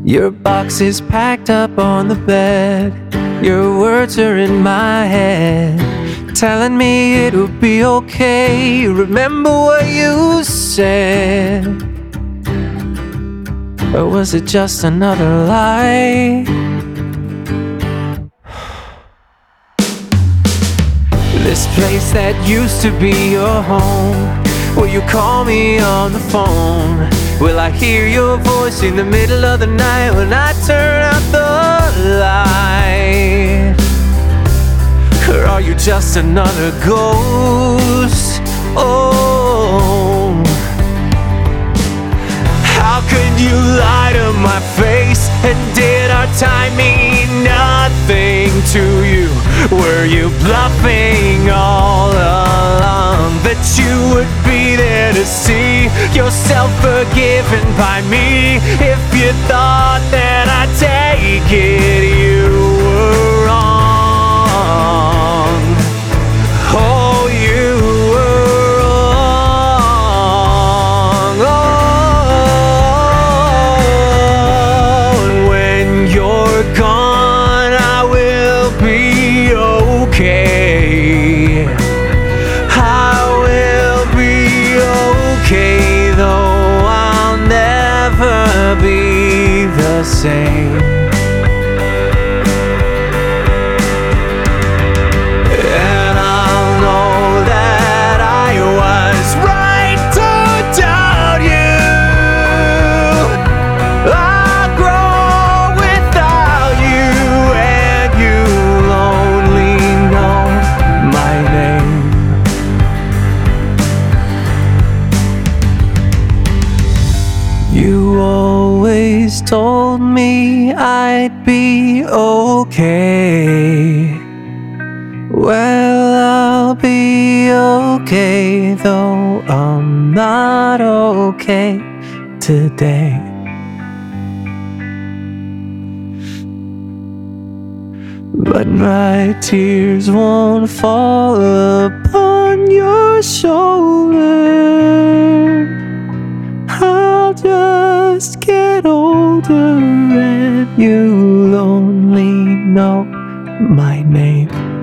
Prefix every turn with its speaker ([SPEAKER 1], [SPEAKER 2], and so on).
[SPEAKER 1] Your box is packed up on the bed. Your words are in my head, telling me it'll be okay. Remember what you said, or was it just another lie? This place that used to be your home, will you call me on the phone? Will I hear your voice in the middle of the night when I turn out the light? Or are you just another ghost? Oh, how could you lie to my face? And did our time mean nothing to you? Were you bluffing all along that you would be there to see yourself forgiven by me? If you thought that I'd take it, you were wrong. Oh, you were wrong. Oh, and when you're gone, I will be okay. I will be okay, though I'll never be the same. And I'll know that I was right to doubt you. I'll grow without you, and you'll only know my name. You always told me I'd be okay. Well, I'll be okay, though I'm not okay today. But my tears won't fall upon your shoulder. I'll just get older, and you'll only know my name.